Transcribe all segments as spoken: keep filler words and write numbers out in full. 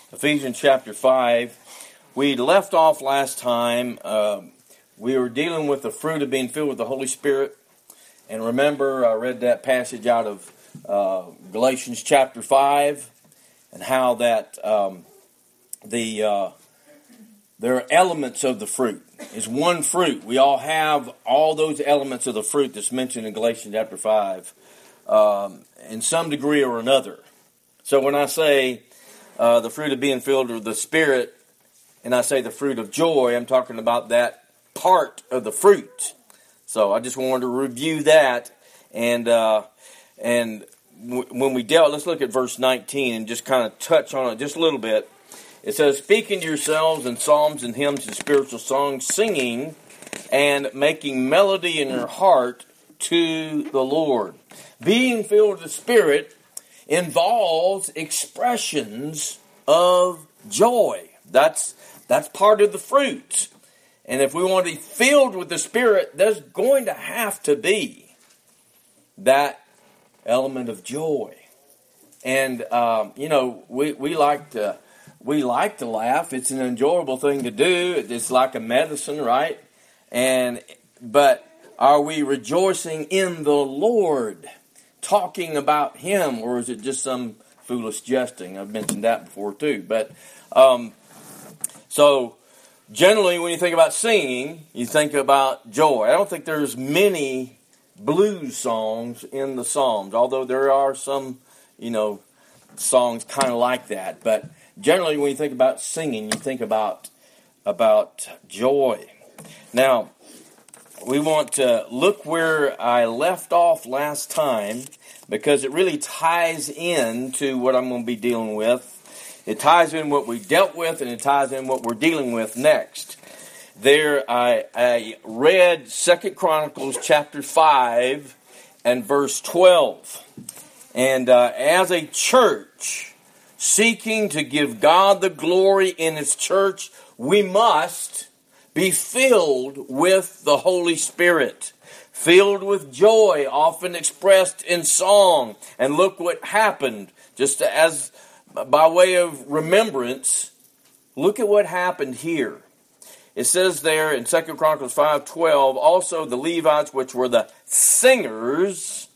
Ephesians chapter five. We left off last time. Uh, we were dealing with the fruit of being filled with the Holy Spirit. And remember, I read that passage out of uh, Galatians chapter five, and how that um, the uh, there are elements of the fruit. It's one fruit. We all have all those elements of the fruit that's mentioned in Galatians chapter five, um, in some degree or another. So when I say uh, the fruit of being filled with the Spirit, and I say the fruit of joy, I'm talking about that part of the fruit. So I just wanted to review that, and uh, and w- when we dealt, let's look at verse nineteen and just kind of touch on it just a little bit. It says, "Speaking to yourselves in psalms and hymns and spiritual songs, singing and making melody in your heart to the Lord." Being filled with the Spirit involves expressions of joy. That's that's part of the fruit. And if we want to be filled with the Spirit, there's going to have to be that element of joy. And um, you know, we we like to we like to laugh. It's an enjoyable thing to do. It's like a medicine, right? And but are we rejoicing in the Lord, talking about Him, or is it just some foolish jesting? I've mentioned that before too. But um, so. Generally, when you think about singing, you think about joy. I don't think there's many blues songs in the Psalms, although there are some, you know, songs kind of like that. But generally, when you think about singing, you think about about joy. Now, we want to look where I left off last time, because it really ties in to what I'm going to be dealing with. It ties in what we dealt with, and it ties in what we're dealing with next. There, I, I read Second Chronicles chapter five and verse twelve. And uh, as a church seeking to give God the glory in its church, we must be filled with the Holy Spirit. Filled with joy, often expressed in song. And look what happened, just as by way of remembrance, look at what happened here. It says there in Second Chronicles five twelve, also the Levites, which were the singers,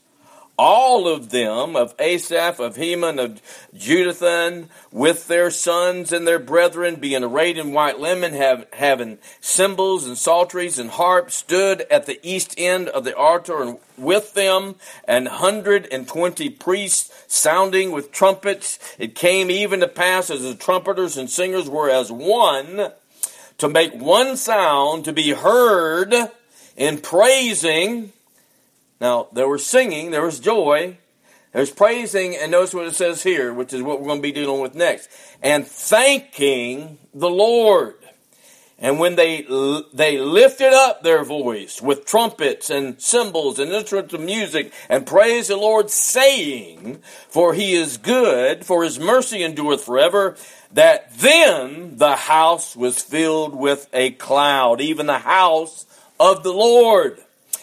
all of them, of Asaph, of Heman, of Jeduthun, with their sons and their brethren, being arrayed in white linen, have, having cymbals and psalteries and harps, stood at the east end of the altar, and with them an hundred and twenty priests sounding with trumpets. It came even to pass, as the trumpeters and singers were as one, to make one sound to be heard in praising. Now, there was singing, there was joy, there was praising, and notice what it says here, which is what we're going to be dealing with next. And thanking the Lord. And when they they lifted up their voice with trumpets and cymbals and instruments of music, and praised the Lord, saying, for He is good, for His mercy endureth forever, that then the house was filled with a cloud, even the house of the Lord,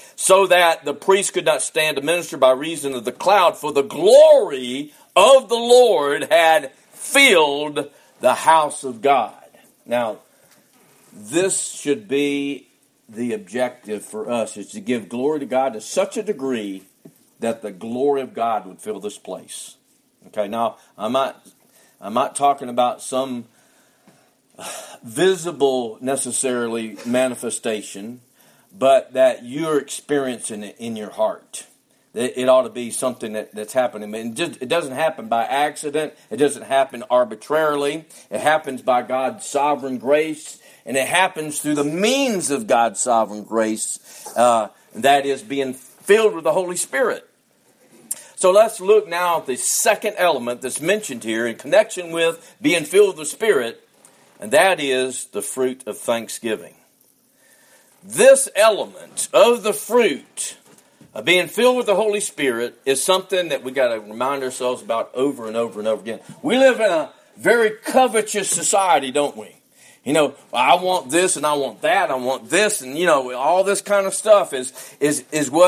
so that the priest could not stand to minister by reason of the cloud, for the glory of the Lord had filled the house of God. Now, this should be the objective for us, is to give glory to God to such a degree that the glory of God would fill this place. Okay, now, I'm not, I'm not talking about some visible, necessarily, manifestation, but that you're experiencing it in your heart. It ought to be something that, that's happening. And just, it doesn't happen by accident. It doesn't happen arbitrarily. It happens by God's sovereign grace. And it happens through the means of God's sovereign grace. Uh, that is being filled with the Holy Spirit. So let's look now at the second element that's mentioned here in connection with being filled with the Spirit. And that is the fruit of thanksgiving. This element of the fruit of being filled with the Holy Spirit is something that we got to remind ourselves about over and over and over again. We live in a very covetous society, don't we? You know, I want this and I want that. I want this, and you know, all this kind of stuff is is is what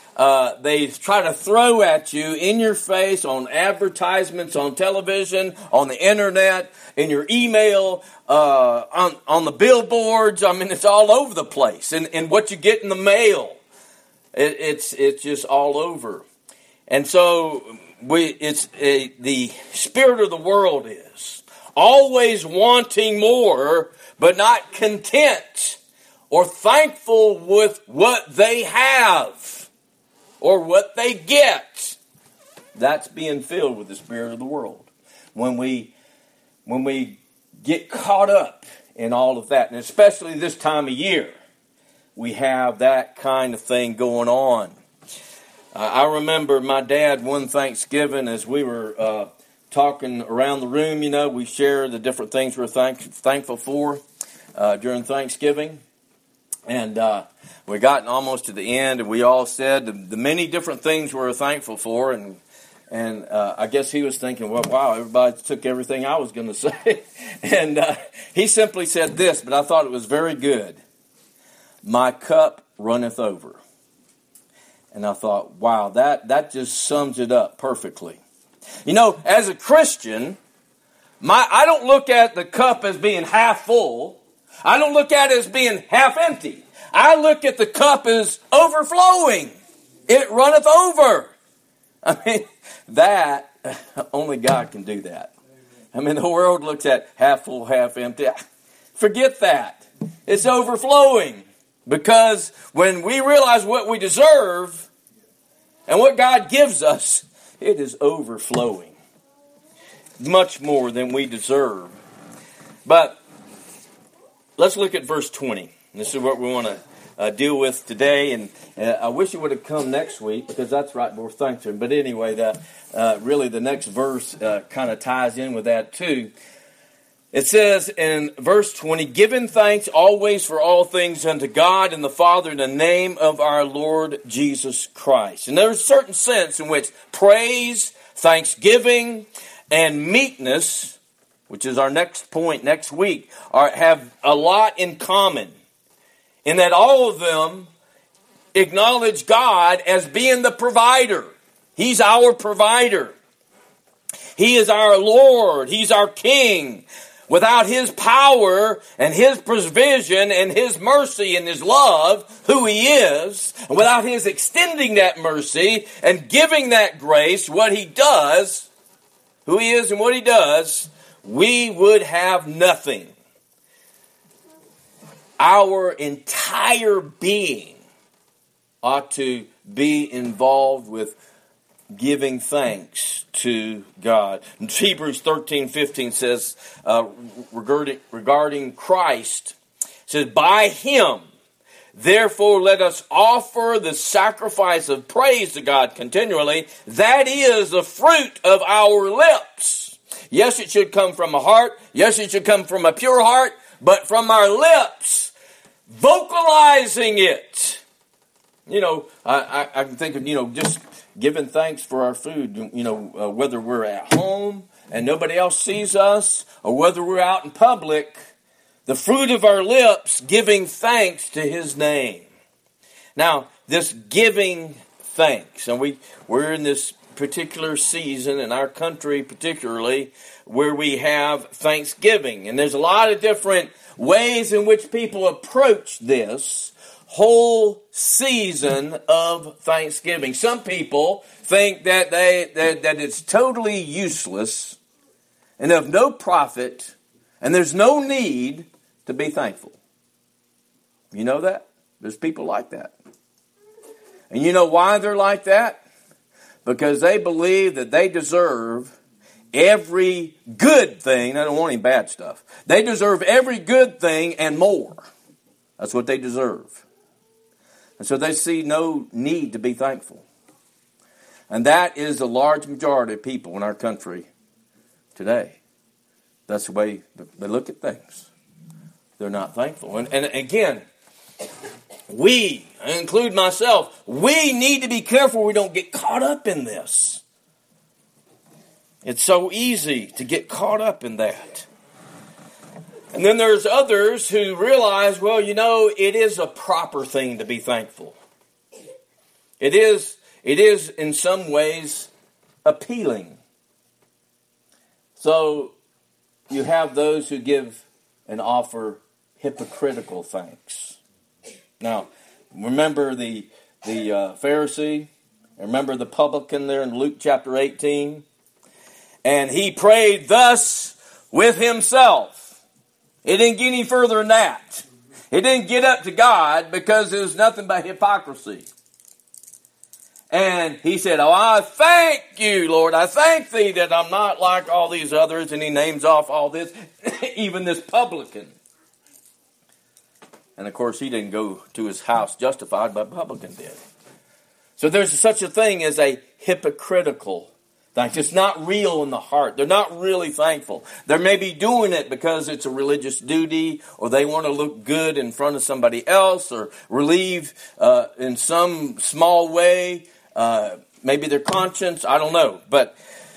uh, they try to throw at you in your face on advertisements, on television, on the internet, in your email, uh, on, on the billboards. I mean, it's all over the place. And, and what you get in the mail, it, it's, it's just all over. And so we, it's a, the spirit of the world is always wanting more, but not content or thankful with what they have or what they get. That's being filled with the spirit of the world. When we when we get caught up in all of that, and especially this time of year, we have that kind of thing going on. Uh, I remember my dad one Thanksgiving as we were uh, talking around the room, you know, we share the different things we're thank- thankful for uh, during Thanksgiving. And uh, we got almost to the end, and we all said the, the many different things we were thankful for. And and uh, I guess he was thinking, well, wow, everybody took everything I was going to say. and uh, he simply said this, but I thought it was very good. My cup runneth over. And I thought, wow, that, that just sums it up perfectly. You know, as a Christian, my I don't look at the cup as being half full. I don't look at it as being half empty. I look at the cup as overflowing. It runneth over. I mean, that, only God can do that. I mean, the world looks at half full, half empty. Forget that. It's overflowing. Because when we realize what we deserve and what God gives us, it is overflowing. Much more than we deserve. But let's look at verse twenty. This is what we want to uh, deal with today. And uh, I wish it would have come next week because that's right before Thanksgiving. But anyway, the, uh, really the next verse uh, kind of ties in with that too. It says in verse twenty, giving thanks always for all things unto God and the Father in the name of our Lord Jesus Christ. And there's a certain sense in which praise, thanksgiving, and meekness, which is our next point next week, are, have a lot in common. In that all of them acknowledge God as being the provider. He's our provider. He is our Lord. He's our King. Without His power and His provision and His mercy and His love, who He is, and without His extending that mercy and giving that grace, what He does, who He is and what He does, we would have nothing. Our entire being ought to be involved with giving thanks to God. And Hebrews thirteen fifteen says, uh, regarding, regarding Christ, says, by Him, therefore let us offer the sacrifice of praise to God continually. That is the fruit of our lips. Yes, it should come from a heart. Yes, it should come from a pure heart. But from our lips, vocalizing it. You know, I, I, I can think of, you know, just giving thanks for our food, you know, uh, whether we're at home and nobody else sees us, or whether we're out in public, the fruit of our lips, giving thanks to His name. Now, this giving thanks, and we, we're in this particular season, in our country particularly, where we have Thanksgiving. And there's a lot of different ways in which people approach this whole season of Thanksgiving. Some people think that they that, that it's totally useless and of no profit, and there's no need to be thankful. You know that? There's people like that. And you know why they're like that? Because they believe that they deserve every good thing. I don't want any bad stuff. They deserve every good thing and more. That's what they deserve. And so they see no need to be thankful. And that is the large majority of people in our country today. That's the way they look at things. They're not thankful. And, and again, we, I include myself, we need to be careful we don't get caught up in this. It's so easy to get caught up in that. And then there's others who realize, well, you know, it is a proper thing to be thankful. It is, it is in some ways appealing. So you have those who give and offer hypocritical thanks. Now, remember the the uh, Pharisee? Remember the publican there in Luke chapter eighteen? And he prayed thus with himself. It didn't get any further than that. It didn't get up to God because it was nothing but hypocrisy. And he said, oh, I thank you, Lord. I thank thee that I'm not like all these others. And he names off all this, even this publican. And of course, he didn't go to his house justified, but publican did. So there's such a thing as a hypocritical thanks. It's not real in the heart. They're not really thankful. They may be doing it because it's a religious duty, or they want to look good in front of somebody else, or relieve uh, in some small way, uh, maybe their conscience. I don't know. But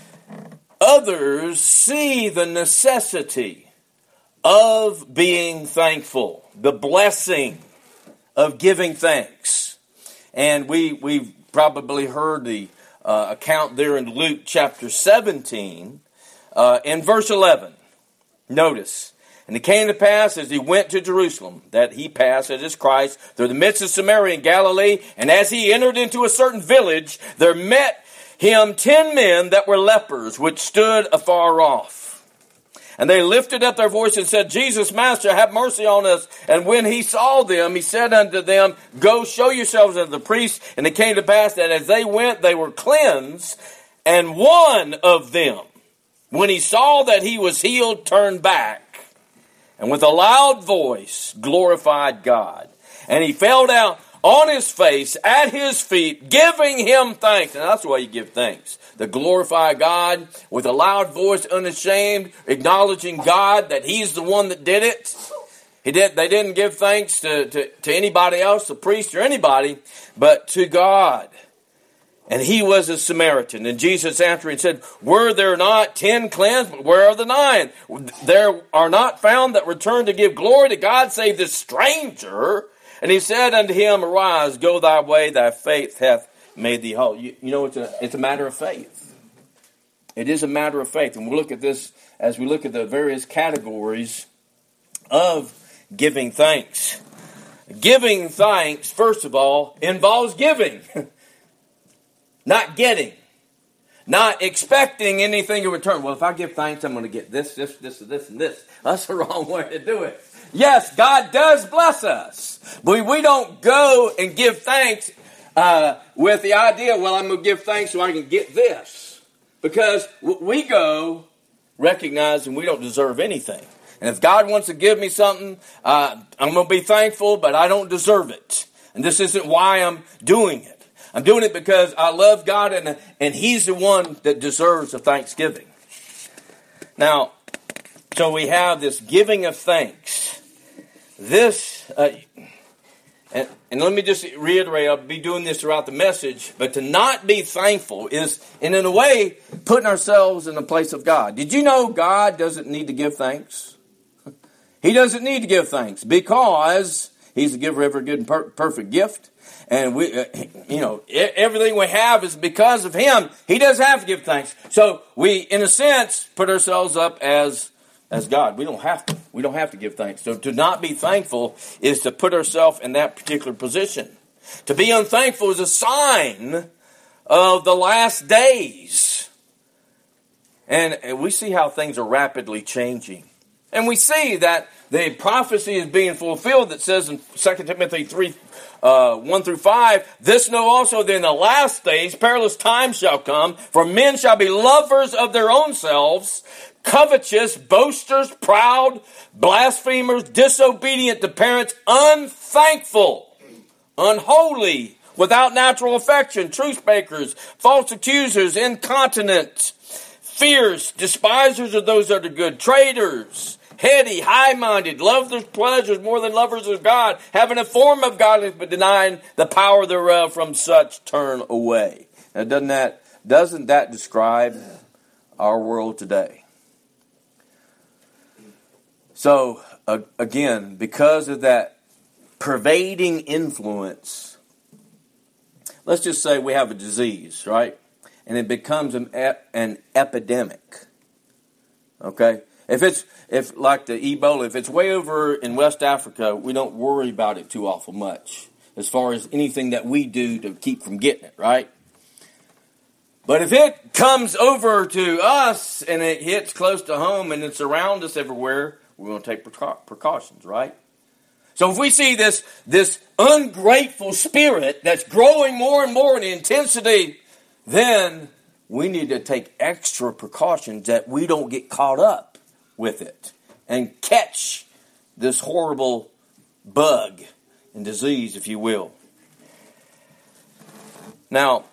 others see the necessity of being thankful, the blessing of giving thanks. And we, we've probably heard the uh, account there in Luke chapter seventeen, uh, in verse eleven. Notice, and it came to pass as he went to Jerusalem, that he passed, that is Christ, through the midst of Samaria and Galilee, and as he entered into a certain village, there met him ten men that were lepers, which stood afar off. And they lifted up their voice and said, Jesus, Master, have mercy on us. And when he saw them, he said unto them, go show yourselves unto the priests. And it came to pass that as they went, they were cleansed. And one of them, when he saw that he was healed, turned back, and with a loud voice glorified God. And he fell down on his face at his feet, giving him thanks. And that's the way you give thanks. To glorify God with a loud voice, unashamed, acknowledging God that he's the one that did it. He did. They didn't give thanks to, to, to anybody else, the priest or anybody, but to God. And he was a Samaritan. And Jesus answering said, were there not ten cleansed, but where are the nine? There are not found that return to give glory to God, save this stranger. And he said unto him, arise, go thy way, thy faith hath made thee whole. You, you know, it's a, it's a matter of faith. It is a matter of faith. And we'll look at this as we look at the various categories of giving thanks. Giving thanks, first of all, involves giving. Not getting. Not expecting anything in return. Well, if I give thanks, I'm going to get this, this, this, this, and this. That's the wrong way to do it. Yes, God does bless us. But we don't go and give thanks uh, with the idea, well, I'm going to give thanks so I can get this. Because we go recognizing we don't deserve anything. And if God wants to give me something, uh, I'm going to be thankful, but I don't deserve it. And this isn't why I'm doing it. I'm doing it because I love God, and, and he's the one that deserves a thanksgiving. Now, so we have this giving of thanks. This, uh, and, and let me just reiterate, I'll be doing this throughout the message, but to not be thankful is, and in a way, putting ourselves in the place of God. Did you know God doesn't need to give thanks? He doesn't need to give thanks because he's the giver of every good and per- perfect gift. And we, uh, you know, everything we have is because of him. He doesn't have to give thanks. So we, in a sense, put ourselves up as as God. We don't have to. We don't have to give thanks. So to not be thankful is to put ourselves in that particular position. To be unthankful is a sign of the last days. And we see how things are rapidly changing. And we see that the prophecy is being fulfilled that says in Second Timothy three, uh, one through five, this know also that in the last days perilous times shall come, for men shall be lovers of their own selves, covetous, boasters, proud, blasphemers, disobedient to parents, unthankful, unholy, without natural affection, truce breakers, false accusers, incontinent, fierce, despisers of those that are good, traitors, heady, high-minded, love their pleasures more than lovers of God, having a form of godliness but denying the power thereof, from such turn away. Now, doesn't that doesn't that describe our world today? So, uh, again, because of that pervading influence, let's just say we have a disease, right? And it becomes an, an epidemic. Okay? If it's, if like the Ebola, if it's way over in West Africa, we don't worry about it too awful much as far as anything that we do to keep from getting it, right? But if it comes over to us and it hits close to home and it's around us everywhere, we're going to take precautions, right? So if we see this, this ungrateful spirit that's growing more and more in intensity, then we need to take extra precautions that we don't get caught up with it and catch this horrible bug and disease, if you will. Now,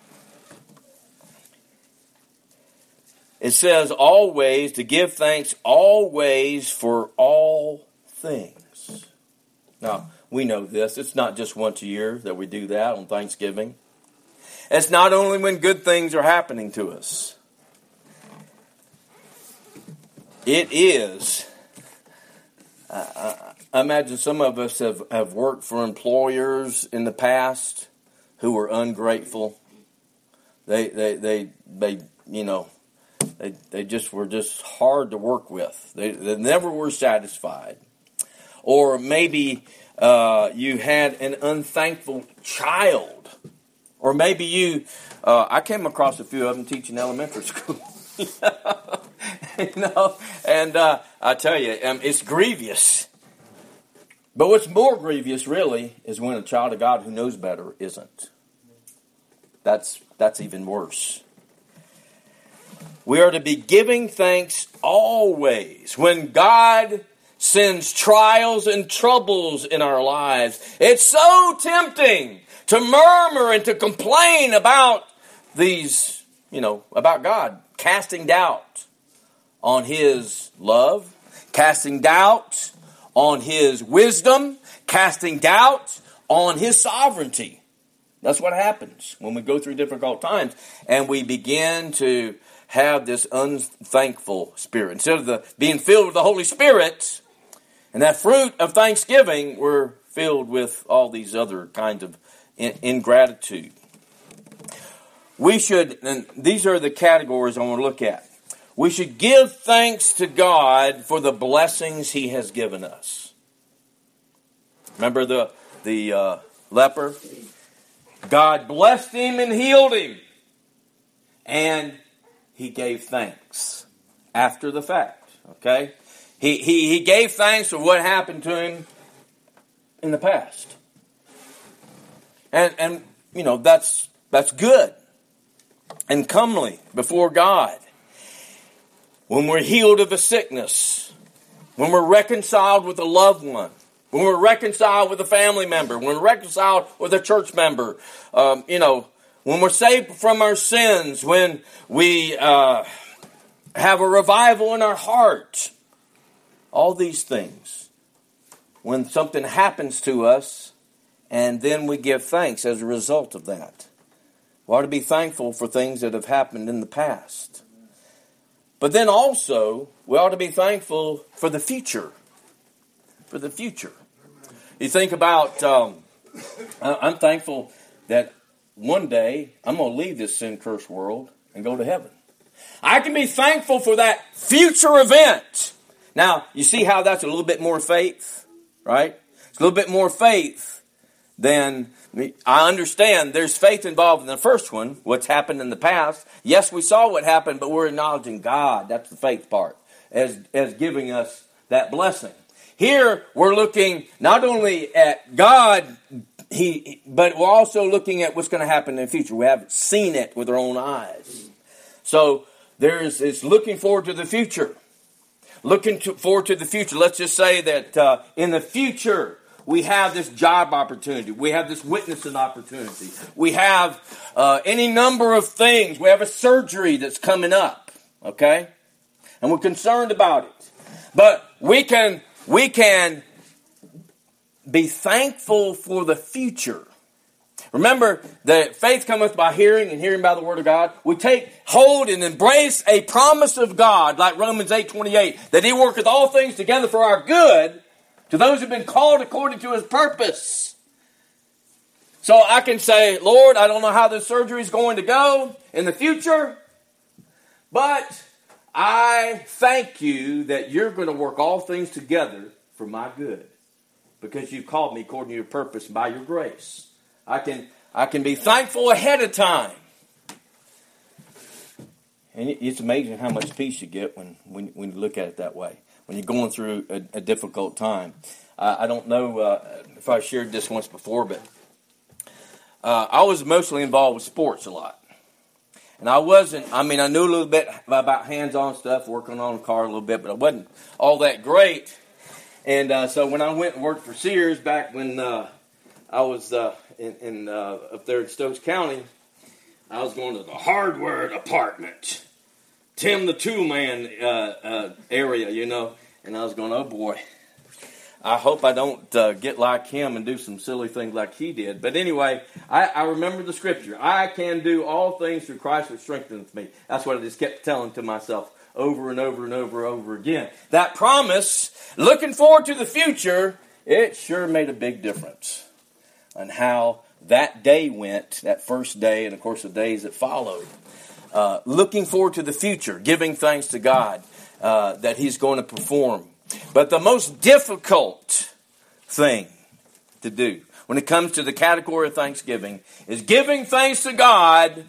it says always, to give thanks always for all things. Now, we know this. It's not just once a year that we do that on Thanksgiving. It's not only when good things are happening to us. It is. Uh, I imagine some of us have, have worked for employers in the past who were ungrateful. They, they, they, they, you know, They they just were just hard to work with. They, they never were satisfied. Or maybe uh, you had an unthankful child. Or maybe you, uh, I came across a few of them teaching elementary school. you know, and uh, I tell you, um, it's grievous. But what's more grievous, really, is when a child of God who knows better isn't. That's that's even worse. We are to be giving thanks always. When God sends trials and troubles in our lives, it's so tempting to murmur and to complain about these, you know, about God. Casting doubt on His love, casting doubt on His wisdom, casting doubt on His sovereignty. That's what happens when we go through difficult times and we begin to have this unthankful spirit. Instead of the being filled with the Holy Spirit and that fruit of thanksgiving, we're filled with all these other kinds of in- ingratitude. We should, and these are the categories I want to look at. We should give thanks to God for the blessings He has given us. Remember the, the uh, leper? God blessed him and healed him. And he gave thanks after the fact. Okay? He, he, he gave thanks for what happened to him in the past. And, and you know, that's, that's good and comely before God. When we're healed of a sickness, when we're reconciled with a loved one, when we're reconciled with a family member, when we're reconciled with a church member, um, you know, when we're saved from our sins, when we uh, have a revival in our heart, all these things. When something happens to us, and then we give thanks as a result of that. We ought to be thankful for things that have happened in the past. But then also, we ought to be thankful for the future. For the future. You think about, um, I'm thankful that one day I'm going to leave this sin-cursed world and go to heaven. I can be thankful for that future event. Now, you see how that's a little bit more faith, right? It's a little bit more faith than, I understand there's faith involved in the first one, what's happened in the past. Yes, we saw what happened, but we're acknowledging God. That's the faith part, as, as giving us that blessing. Here, we're looking not only at God, he, but we're also looking at what's going to happen in the future. We haven't seen it with our own eyes. So, there's it's looking forward to the future. Looking to, forward to the future. Let's just say that uh, in the future, we have this job opportunity. We have this witnessing opportunity. We have uh, any number of things. We have a surgery that's coming up. Okay? And we're concerned about it. But we can... We can be thankful for the future. Remember that faith cometh by hearing and hearing by the word of God. We take hold and embrace a promise of God like Romans eight twenty-eight, that He worketh all things together for our good to those who have been called according to His purpose. So I can say, Lord, I don't know how this surgery is going to go in the future, but I thank you that you're going to work all things together for my good, because you've called me according to your purpose by your grace. I can I can be thankful ahead of time. And it's amazing how much peace you get when, when, when you look at it that way, when you're going through a, a difficult time. Uh, I don't know uh, if I shared this once before, but uh, I was emotionally involved with sports a lot. And I wasn't, I mean, I knew a little bit about hands-on stuff, working on a car a little bit, but I wasn't all that great. And uh, so when I went and worked for Sears back when uh, I was uh, in, in uh, up there in Stokes County, I was going to the hardware department, Tim the Tool Man uh, uh, area, you know. And I was going, oh boy, I hope I don't uh, get like him and do some silly things like he did. But anyway, I, I remember the scripture. I can do all things through Christ who strengthens me. That's what I just kept telling to myself over and over and over and over again. That promise, looking forward to the future, it sure made a big difference on how that day went, that first day, and of course the days that followed. Uh, looking forward to the future, giving thanks to God uh, that He's going to perform. But the most difficult thing to do when it comes to the category of thanksgiving is giving thanks to God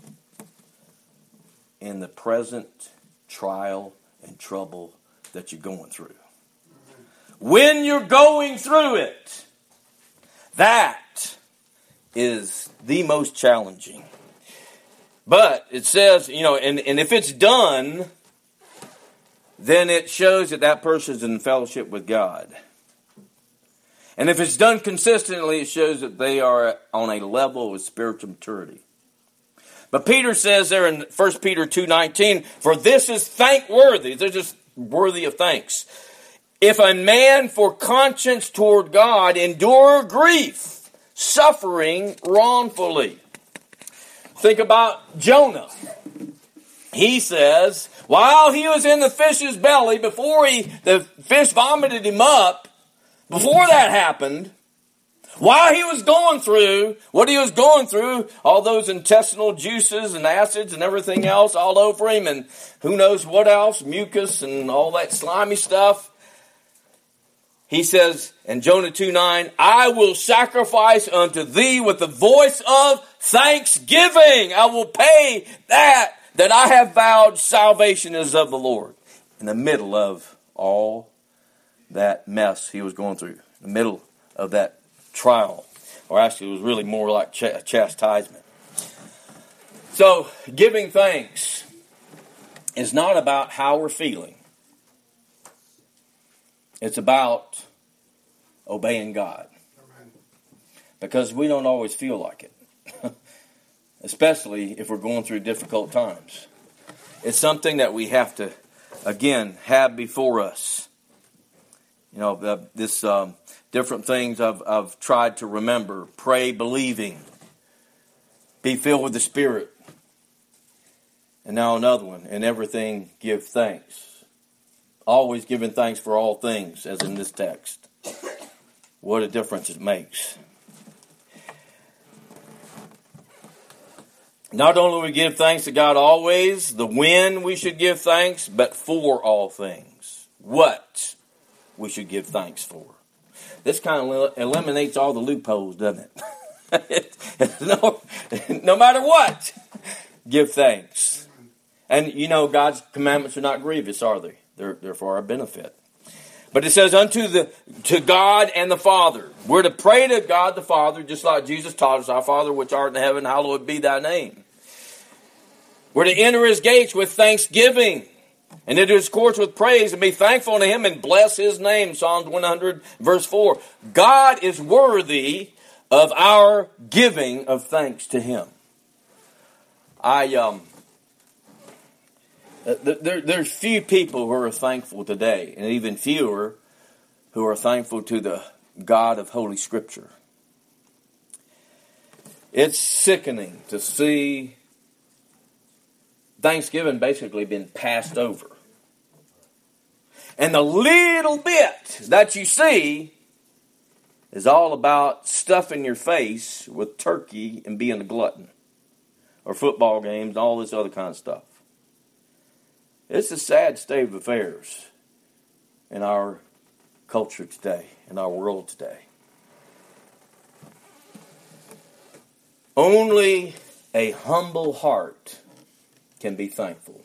in the present trial and trouble that you're going through. When you're going through it, that is the most challenging. But it says, you know, and, and if it's done, then it shows that that person is in fellowship with God. And if it's done consistently, it shows that they are on a level of spiritual maturity. But Peter says there in First Peter two nineteen, for this is thankworthy. They're just worthy of thanks. If a man for conscience toward God endure grief, suffering wrongfully. Think about Jonah. He says, while he was in the fish's belly, before he the fish vomited him up, before that happened, while he was going through what he was going through, all those intestinal juices and acids and everything else all over him, and who knows what else, mucus and all that slimy stuff, he says in Jonah two nine, I will sacrifice unto thee with the voice of thanksgiving. I will pay that that I have vowed. Salvation is of the Lord. In the middle of all that mess he was going through, in the middle of that trial, or actually it was really more like ch- chastisement. So giving thanks is not about how we're feeling. It's about obeying God. Because we don't always feel like it. Especially if we're going through difficult times. It's something that we have to, again, have before us. You know, uh, this um, different things I've, I've tried to remember. Pray believing. Be filled with the Spirit. And now another one. In everything give thanks. Always giving thanks for all things, as in this text. What a difference it makes. Not only we give thanks to God always, the when we should give thanks, but for all things. What we should give thanks for. This kind of eliminates all the loopholes, doesn't it? no, no matter what, give thanks. And you know, God's commandments are not grievous, are they? They're, they're for our benefit. But it says, unto the to God and the Father. We're to pray to God the Father, just like Jesus taught us, our Father which art in heaven, hallowed be thy name. We're to enter his gates with thanksgiving, and into his courts with praise, and be thankful to him and bless his name. Psalms one hundred, verse four. God is worthy of our giving of thanks to him. I um. There, there's few people who are thankful today, and even fewer who are thankful to the God of Holy Scripture. It's sickening to see Thanksgiving basically been passed over. And the little bit that you see is all about stuffing your face with turkey and being a glutton. Or football games, all this other kind of stuff. It's a sad state of affairs in our culture today, in our world today. Only a humble heart can be thankful.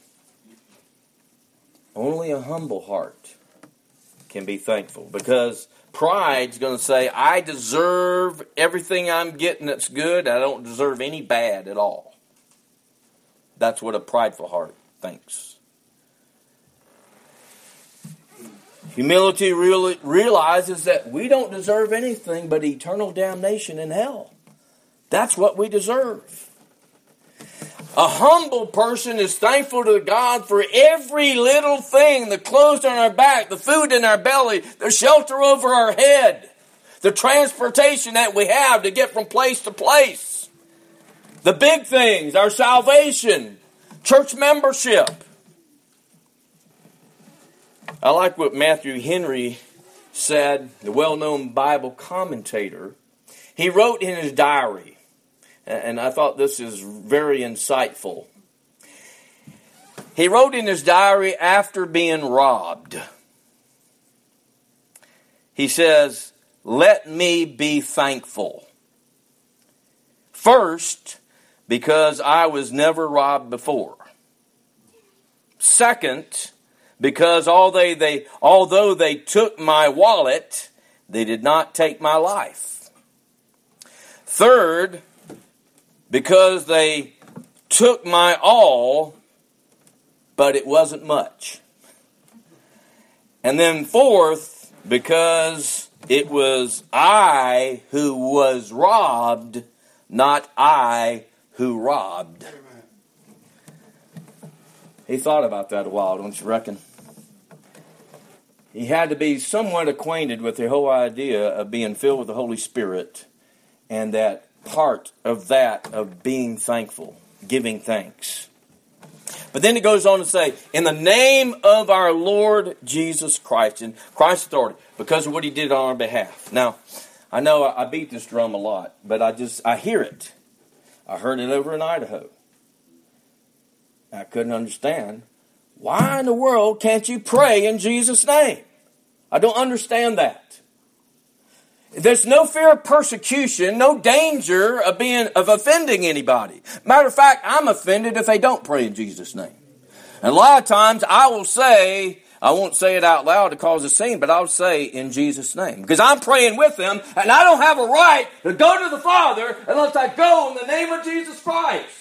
Only a humble heart can be thankful. Because pride's going to say, I deserve everything I'm getting that's good. I don't deserve any bad at all. That's what a prideful heart thinks. Humility really realizes that we don't deserve anything but eternal damnation in hell. That's what we deserve. A humble person is thankful to God for every little thing, the clothes on our back, the food in our belly, the shelter over our head, the transportation that we have to get from place to place, the big things, our salvation, church membership. I like what Matthew Henry said, the well-known Bible commentator. He wrote in his diary, and I thought this is very insightful. He wrote in his diary after being robbed. He says, let me be thankful. First, because I was never robbed before. Second, because although they, they, although they took my wallet, they did not take my life. Third, because they took my all, but it wasn't much. And then fourth, because it was I who was robbed, not I who robbed. He thought about that a while, don't you reckon? He had to be somewhat acquainted with the whole idea of being filled with the Holy Spirit and that part of that of being thankful, giving thanks. But then it goes on to say, in the name of our Lord Jesus Christ, in Christ's authority, because of what he did on our behalf. Now, I know I beat this drum a lot, but I just, I hear it. I heard it over in Idaho. I couldn't understand. Why in the world can't you pray in Jesus' name? I don't understand that. There's no fear of persecution, no danger of being of offending anybody. Matter of fact, I'm offended if they don't pray in Jesus' name. And a lot of times I will say, I won't say it out loud to cause a scene, but I'll say in Jesus' name. Because I'm praying with them, and I don't have a right to go to the Father unless I go in the name of Jesus Christ.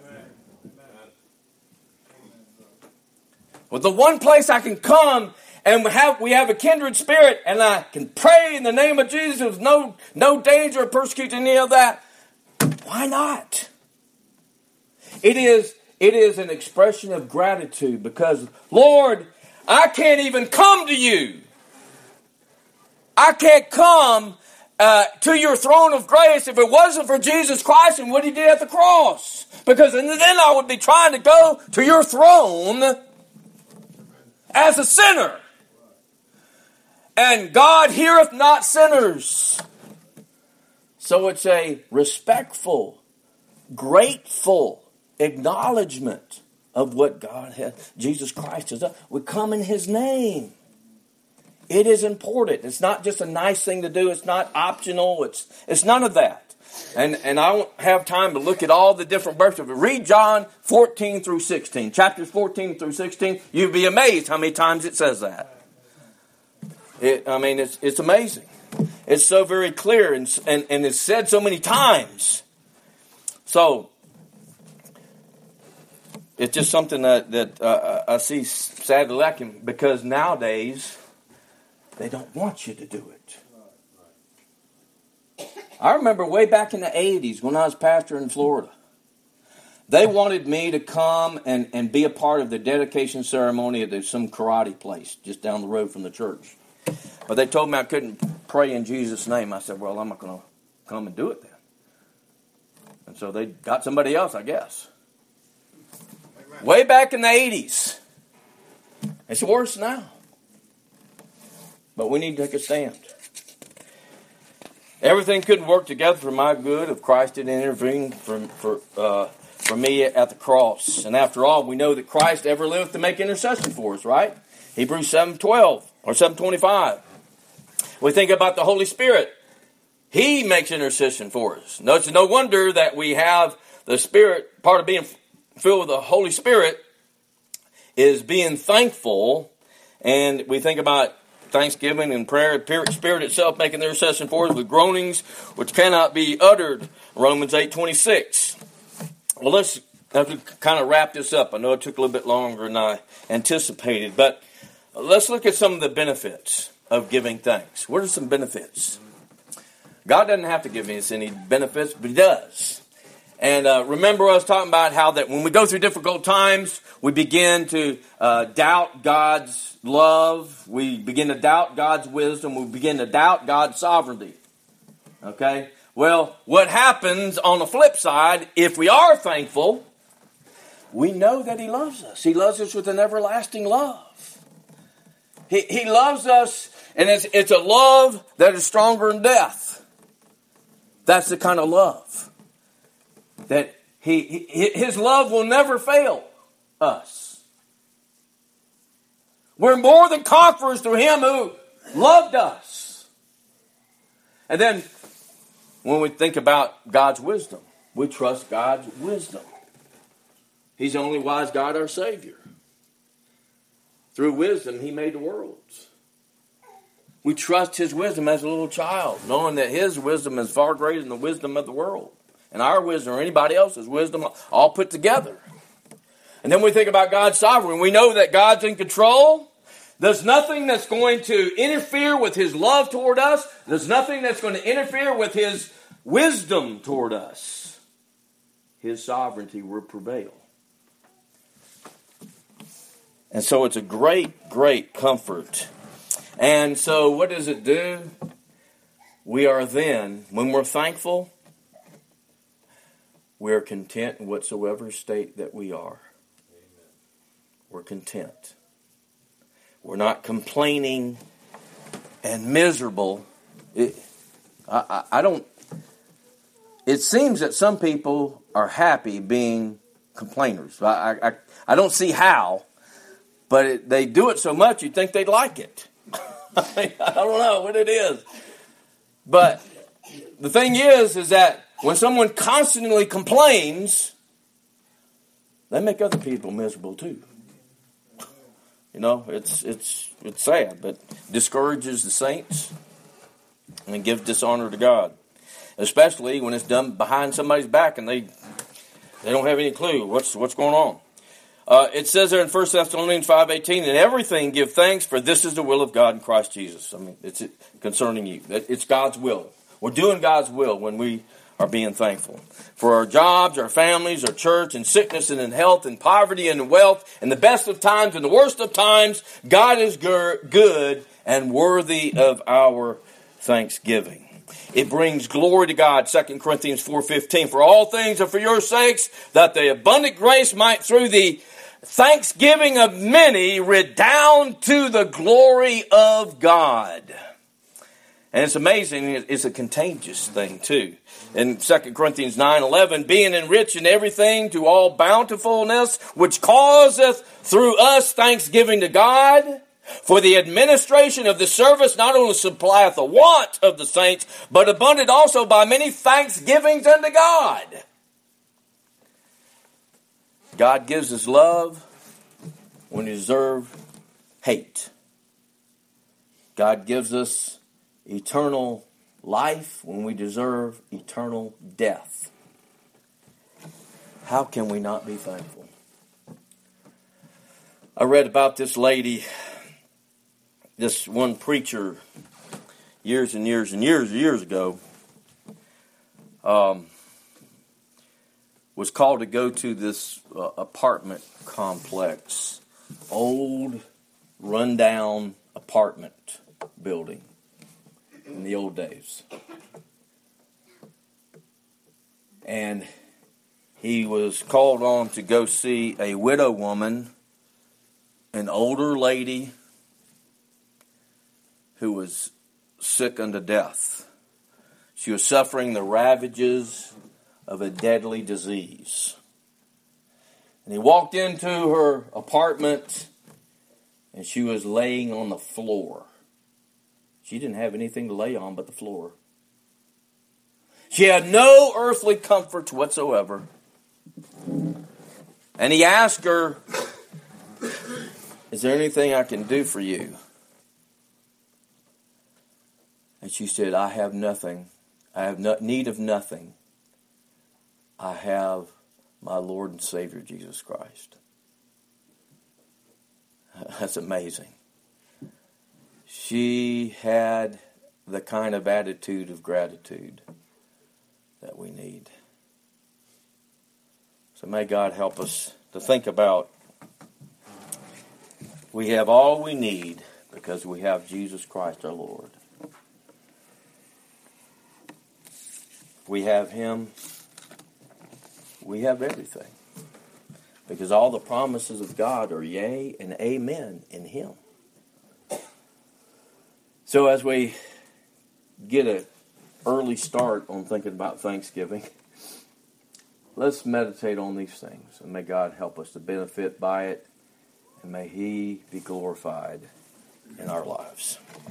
Well, the one place I can come and we have, we have a kindred spirit and I can pray in the name of Jesus with no, no danger of persecuting any of that, why not? It is, it is an expression of gratitude because, Lord, I can't even come to you. I can't come uh, to your throne of grace if it wasn't for Jesus Christ and what he did at the cross. Because then I would be trying to go to your throne as a sinner. And God heareth not sinners. So it's a respectful, grateful acknowledgement of what God has, Jesus Christ has done. We come in his name. It is important. It's not just a nice thing to do. It's not optional. It's it's none of that. And and I won't have time to look at all the different verses. But read John fourteen through sixteen. Chapters fourteen through sixteen. You'd be amazed how many times it says that. It, I mean, it's it's amazing. It's so very clear and, and, and it's said so many times. So, it's just something that, that uh, I see sadly lacking because nowadays they don't want you to do it. I remember way back in the eighties when I was pastor in Florida. They wanted me to come and, and be a part of the dedication ceremony at some karate place just down the road from the church. But they told me I couldn't pray in Jesus' name. I said, well, I'm not going to come and do it then. And so they got somebody else, I guess. Amen. Way back in the eighties. It's worse now. But we need to take a stand. Everything couldn't work together for my good if Christ didn't intervene for, for, uh, for me at the cross. And after all, we know that Christ ever lived to make intercession for us, right? Hebrews seven twelve or seven twenty-five. We think about the Holy Spirit. He makes intercession for us. No, it's no wonder that we have the Spirit. Part of being filled with the Holy Spirit is being thankful. And we think about thanksgiving and prayer, the Spirit itself making intercession for us with groanings which cannot be uttered. Romans eight twenty-six. Well, let's have to kind of wrap this up. I know it took a little bit longer than I anticipated, but let's look at some of the benefits of giving thanks. What are some benefits? God doesn't have to give us any benefits, but He does. And uh, remember I was talking about how that when we go through difficult times, we begin to uh, doubt God's love. We begin to doubt God's wisdom. We begin to doubt God's sovereignty. Okay? Well, what happens on the flip side, if we are thankful, we know that He loves us. He loves us with an everlasting love. He, he loves us, and it's, it's a love that is stronger than death. That's the kind of love. That he, he His love will never fail us. We're more than conquerors through Him who loved us. And then when we think about God's wisdom, we trust God's wisdom. He's the only wise God, our Savior. Through wisdom, He made the worlds. We trust His wisdom as a little child, knowing that His wisdom is far greater than the wisdom of the world. And our wisdom or anybody else's wisdom all put together. And then we think about God's sovereignty. We know that God's in control. There's nothing that's going to interfere with His love toward us. There's nothing that's going to interfere with His wisdom toward us. His sovereignty will prevail. And so it's a great, great comfort. And so what does it do? We are then, when we're thankful, we're content in whatsoever state that we are. Amen. We're content. We're not complaining and miserable. It, I, I, I don't. It seems that some people are happy being complainers. I, I, I don't see how, but it, they do it so much you'd think they'd like it. I don't know what it is. But the thing is, is that when someone constantly complains, they make other people miserable too. You know, it's it's it's sad, but discourages the saints and gives dishonor to God, especially when it's done behind somebody's back and they they don't have any clue what's what's going on. Uh, it says there in First Thessalonians five eighteen, in everything give thanks, for this is the will of God in Christ Jesus. I mean, it's concerning you. It's God's will. We're doing God's will when we are being thankful. For our jobs, our families, our church, in sickness and in health, in poverty and in wealth, in the best of times and the worst of times, God is good and worthy of our thanksgiving. It brings glory to God, Second Corinthians four fifteen. For all things are for your sakes, that the abundant grace might through the thanksgiving of many redound to the glory of God. And it's amazing, it's a contagious thing too. In Second Corinthians nine eleven, being enriched in everything to all bountifulness, which causeth through us thanksgiving to God, for the administration of the service not only supplieth the want of the saints, but abundant also by many thanksgivings unto God. God gives us love when we deserve hate. God gives us eternal life when we deserve eternal death. How can we not be thankful? I read about this lady, this one preacher, years and years and years and years ago, um, was called to go to this uh, apartment complex, old, rundown apartment building. In the old days. And he was called on to go see a widow woman, an older lady who was sick unto death. She was suffering the ravages of a deadly disease. And he walked into her apartment, and she was laying on the floor. She didn't have anything to lay on but the floor. She had no earthly comforts whatsoever. And he asked her, "Is there anything I can do for you?" And she said, "I have nothing. I have no need of nothing. I have my Lord and Savior, Jesus Christ." That's amazing. She had the kind of attitude of gratitude that we need. So may God help us to think about, we have all we need because we have Jesus Christ our Lord. We have Him. We have everything. Because all the promises of God are yea and amen in Him. So as we get an early start on thinking about Thanksgiving, let's meditate on these things. And may God help us to benefit by it. And may He be glorified in our lives.